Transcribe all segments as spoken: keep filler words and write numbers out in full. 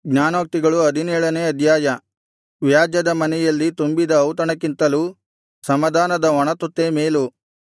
ಜ್ಞಾನೋಕ್ತಿಗಳು ಹದಿನೇಳನೇ ಅಧ್ಯಾಯ. ವ್ಯಾಜ್ಯದ ಮನೆಯಲ್ಲಿ ತುಂಬಿದ ಔತಣಕ್ಕಿಂತಲೂ ಸಮಾಧಾನದ ಒಣತುತ್ತೇ ಮೇಲು.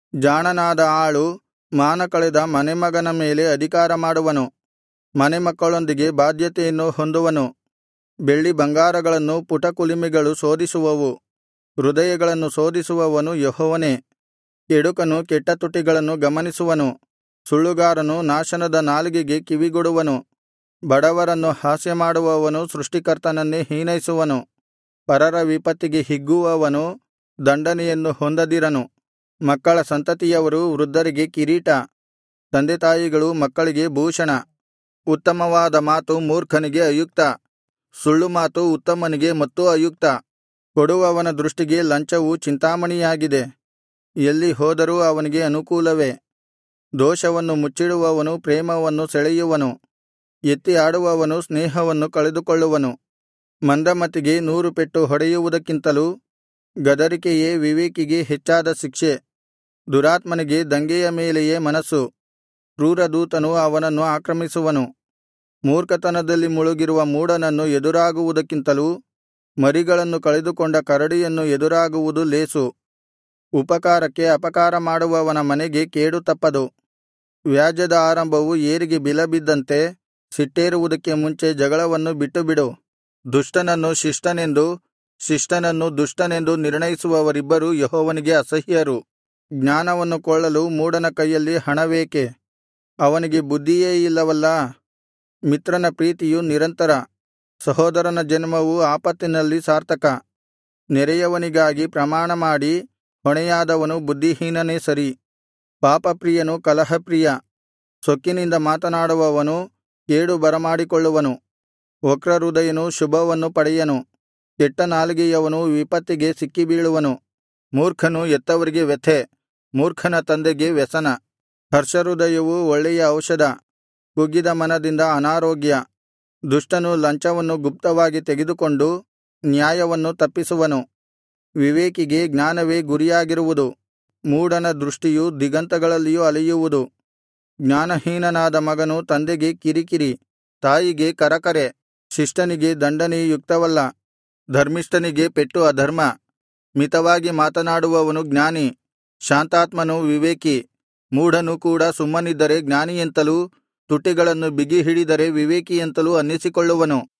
ಜಾಣನಾದ ಆಳು ಮಾನ ಕಳೆದ ಮನೆಮಗನ ಮೇಲೆ ಅಧಿಕಾರ ಮಾಡುವನು. ಮನೆಮಕ್ಕಳೊಂದಿಗೆ ಬಾಧ್ಯತೆಯನ್ನು ಹೊಂದುವನು. ಬೆಳ್ಳಿ ಬಂಗಾರಗಳನ್ನು ಪುಟಕುಲಿಮೆಗಳು ಶೋಧಿಸುವವು. ಹೃದಯಗಳನ್ನು ಶೋಧಿಸುವವನು ಯೆಹೋವನೇ. ಕೆಡುಕನು ಕೆಟ್ಟ ತುಟಿಗಳನ್ನು ಗಮನಿಸುವನು. ಸುಳ್ಳುಗಾರನು ನಾಶನದ ನಾಲಿಗೆಗೆ ಕಿವಿಗೊಡುವನು. ಬಡವರನ್ನು ಹಾಸ್ಯಮಾಡುವವನು ಸೃಷ್ಟಿಕರ್ತನನ್ನೇ ಹೀನೈಸುವನು. ಪರರ ವಿಪತ್ತಿಗೆ ಹಿಗ್ಗುವವನು ದಂಡನೆಯನ್ನು ಹೊಂದದಿರನು. ಮಕ್ಕಳ ಸಂತತಿಯವರು ವೃದ್ಧರಿಗೆ ಕಿರೀಟ, ತಂದೆತಾಯಿಗಳು ಮಕ್ಕಳಿಗೆ ಭೂಷಣ. ಉತ್ತಮವಾದ ಮಾತು ಮೂರ್ಖನಿಗೆ ಅಯುಕ್ತ, ಸುಳ್ಳು ಮಾತು ಉತ್ತಮನಿಗೆ ಮತ್ತೂ ಅಯುಕ್ತ. ಕೊಡುವವನ ದೃಷ್ಟಿಗೆ ಲಂಚವು ಚಿಂತಾಮಣಿಯಾಗಿದೆ, ಎಲ್ಲಿ ಹೋದರೂ ಅವನಿಗೆ ಅನುಕೂಲವೇ. ದೋಷವನ್ನು ಮುಚ್ಚಿಡುವವನು ಪ್ರೇಮವನ್ನು ಸೆಳೆಯುವನು, ಎತ್ತಿ ಆಡುವವನು ಸ್ನೇಹವನ್ನು ಕಳೆದುಕೊಳ್ಳುವನು. ಮಂದಮತಿಗೆ ನೂರು ಪೆಟ್ಟು ಹೊಡೆಯುವುದಕ್ಕಿಂತಲೂ ಗದರಿಕೆಯೇ ವಿವೇಕಿಗೆ ಹೆಚ್ಚಾದ ಶಿಕ್ಷೆ. ದುರಾತ್ಮನಿಗೆ ದಂಗೆಯ ಮೇಲೆಯೇ ಮನಸ್ಸು, ಕ್ರೂರದೂತನು ಅವನನ್ನು ಆಕ್ರಮಿಸುವನು. ಮೂರ್ಖತನದಲ್ಲಿ ಮುಳುಗಿರುವ ಮೂಢನನ್ನು ಎದುರಾಗುವುದಕ್ಕಿಂತಲೂ ಮರಿಗಳನ್ನು ಕಳೆದುಕೊಂಡ ಕರಡಿಯನ್ನು ಎದುರಾಗುವುದು ಲೇಸು. ಉಪಕಾರಕ್ಕೆ ಅಪಕಾರ ಮಾಡುವವನ ಮನೆಗೆ ಕೇಡು ತಪ್ಪದು. ವ್ಯಾಜ್ಯದ ಆರಂಭವು ಏರಿಗೆ ಬಿಲಬಿದ್ದಂತೆ ಸಿಟ್ಟೇರುವುದಕ್ಕೆ ಮುಂಚೆ ಜಗಳವನ್ನು ಬಿಟ್ಟುಬಿಡು. ದುಷ್ಟನನ್ನು ಶಿಷ್ಟನೆಂದು, ಶಿಷ್ಟನನ್ನು ದುಷ್ಟನೆಂದು ನಿರ್ಣಯಿಸುವವರಿಬ್ಬರೂ ಯೆಹೋವನಿಗೆ ಅಸಹ್ಯರು. ಜ್ಞಾನವನ್ನು ಕೊಳ್ಳಲು ಮೂಢನ ಕೈಯಲ್ಲಿ ಹಣವೇಕೆ? ಅವನಿಗೆ ಬುದ್ಧಿಯೇ ಇಲ್ಲವಲ್ಲಾ? ಮಿತ್ರನ ಪ್ರೀತಿಯು ನಿರಂತರ, ಸಹೋದರನ ಜನ್ಮವು ಆಪತ್ತಿನಲ್ಲಿ ಸಾರ್ಥಕ. ನೆರೆಯವನಿಗಾಗಿ ಪ್ರಮಾಣಮಾಡಿ ಹೊಣೆಯಾದವನು ಬುದ್ಧಿಹೀನನೇ ಸರಿ. ಪಾಪಪ್ರಿಯನು ಕಲಹಪ್ರಿಯ, ಸೊಕ್ಕಿನಿಂದ ಮಾತನಾಡುವವನು ಕೇಡು ಬರಮಾಡಿಕೊಳ್ಳುವನು. ವಕ್ರಹೃದಯನು ಶುಭವನ್ನು ಪಡೆಯನು, ಕೆಟ್ಟ ನಾಲಿಗೆಯವನು ವಿಪತ್ತಿಗೆ ಸಿಕ್ಕಿಬೀಳುವನು. ಮೂರ್ಖನು ಹೆತ್ತವರಿಗೆ ವ್ಯಥೆ, ಮೂರ್ಖನ ತಂದೆಗೆ ವ್ಯಸನ. ಹರ್ಷಹೃದಯವು ಒಳ್ಳೆಯ ಔಷಧ, ಕುಗ್ಗಿದ ಮನದಿಂದ ಅನಾರೋಗ್ಯ. ದುಷ್ಟನು ಲಂಚವನ್ನು ಗುಪ್ತವಾಗಿ ತೆಗೆದುಕೊಂಡು ನ್ಯಾಯವನ್ನು ತಪ್ಪಿಸುವನು. ವಿವೇಕಿಗೆ ಜ್ಞಾನವೇ ಗುರಿಯಾಗಿರುವುದು, ಮೂಢನ ದೃಷ್ಟಿಯು ದಿಗಂತಗಳಲ್ಲಿಯೂ ಅಲೆಯುವುದು. ಜ್ಞಾನಹೀನನಾದ ಮಗನು ತಂದೆಗೆ ಕಿರಿಕಿರಿ, ತಾಯಿಗೆ ಕರಕರೆ. ಶಿಷ್ಟನಿಗೆ ದಂಡನೆ ಯುಕ್ತವಲ್ಲ, ಧರ್ಮಿಷ್ಠನಿಗೆ ಪೆಟ್ಟು ಅಧರ್ಮ. ಮಿತವಾಗಿ ಮಾತನಾಡುವವನು ಜ್ಞಾನಿ, ಶಾಂತಾತ್ಮನು ವಿವೇಕಿ. ಮೂಢನು ಕೂಡ ಸುಮ್ಮನಿದ್ದರೆ ಜ್ಞಾನಿಯೆಂತಲೂ ತುಟಿಗಳನ್ನು ಬಿಗಿಹಿಡಿದರೆ ವಿವೇಕಿಯೆಂತಲೂ ಅನ್ನಿಸಿಕೊಳ್ಳುವನು.